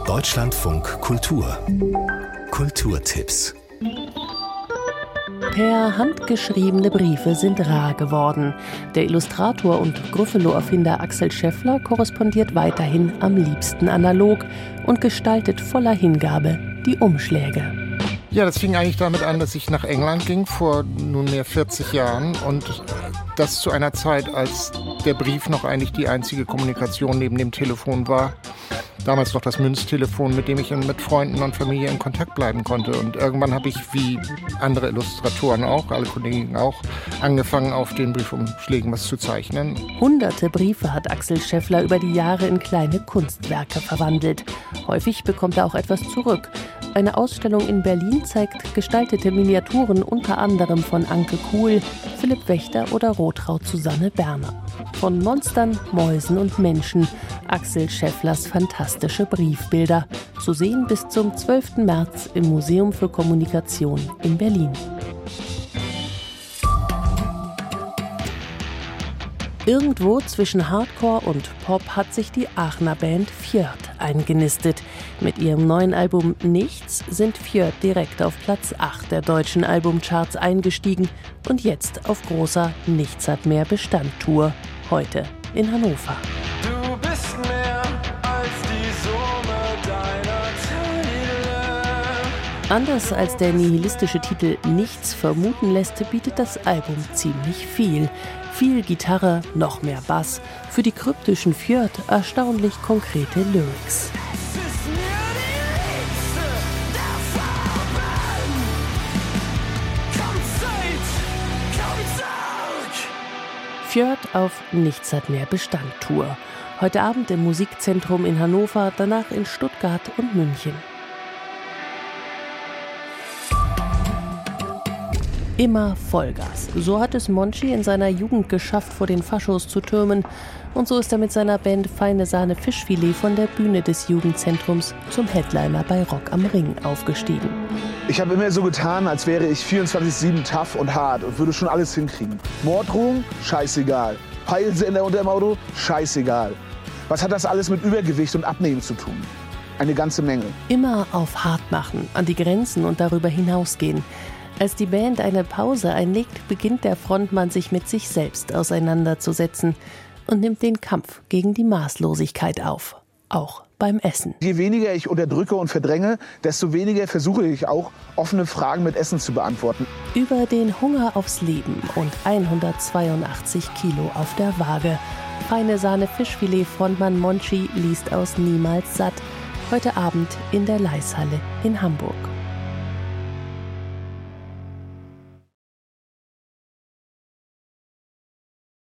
Deutschlandfunk Kultur. Kulturtipps. Per Hand geschriebene Briefe sind rar geworden. Der Illustrator und Gruffalo-Erfinder Axel Scheffler korrespondiert weiterhin am liebsten analog und gestaltet voller Hingabe die Umschläge. Ja, das fing eigentlich damit an, dass ich nach England ging vor nunmehr 40 Jahren und das zu einer Zeit, als der Brief noch eigentlich die einzige Kommunikation neben dem Telefon war. Damals noch das Münztelefon, mit dem ich mit Freunden und Familie in Kontakt bleiben konnte. Und irgendwann habe ich, wie andere Illustratoren auch, alle Kollegen auch, angefangen, auf den Briefumschlägen was zu zeichnen. Hunderte Briefe hat Axel Scheffler über die Jahre in kleine Kunstwerke verwandelt. Häufig bekommt er auch etwas zurück. Eine Ausstellung in Berlin zeigt gestaltete Miniaturen unter anderem von Anke Kuhl, Philipp Wächter oder Rotraud Susanne Berner. Von Monstern, Mäusen und Menschen, Axel Schefflers fantastische Briefbilder. Zu sehen bis zum 12. März im Museum für Kommunikation in Berlin. Irgendwo zwischen Hardcore und Pop hat sich die Aachener Band Fjord eingenistet. Mit ihrem neuen Album Nichts sind Fjord direkt auf Platz 8 der deutschen Albumcharts eingestiegen und jetzt auf großer Nichts hat mehr Bestand-Tour. Heute in Hannover. Du bist mehr als die Summe deiner Teile. Anders als der nihilistische Titel Nichts vermuten lässt, bietet das Album ziemlich viel. Viel Gitarre, noch mehr Bass, für die kryptischen Fjord erstaunlich konkrete Lyrics. Fjord auf Nichts hat mehr Bestand-Tour. Heute Abend im Musikzentrum in Hannover, danach in Stuttgart und München. Immer Vollgas. So hat es Monchi in seiner Jugend geschafft, vor den Faschos zu türmen. Und so ist er mit seiner Band Feine Sahne Fischfilet von der Bühne des Jugendzentrums zum Headliner bei Rock am Ring aufgestiegen. Ich habe immer so getan, als wäre ich 24/7 tough und hart und würde schon alles hinkriegen. Morddrohung? Scheißegal. Peilsender unter dem Auto? Scheißegal. Was hat das alles mit Übergewicht und Abnehmen zu tun? Eine ganze Menge. Immer auf hart machen, an die Grenzen und darüber hinausgehen. Als die Band eine Pause einlegt, beginnt der Frontmann sich mit sich selbst auseinanderzusetzen und nimmt den Kampf gegen die Maßlosigkeit auf. Auch beim Essen. Je weniger ich unterdrücke und verdränge, desto weniger versuche ich auch, offene Fragen mit Essen zu beantworten. Über den Hunger aufs Leben und 182 Kilo auf der Waage. Feine Sahne Fischfilet-Frontmann Monchi liest aus Niemals satt. Heute Abend in der Laishalle in Hamburg.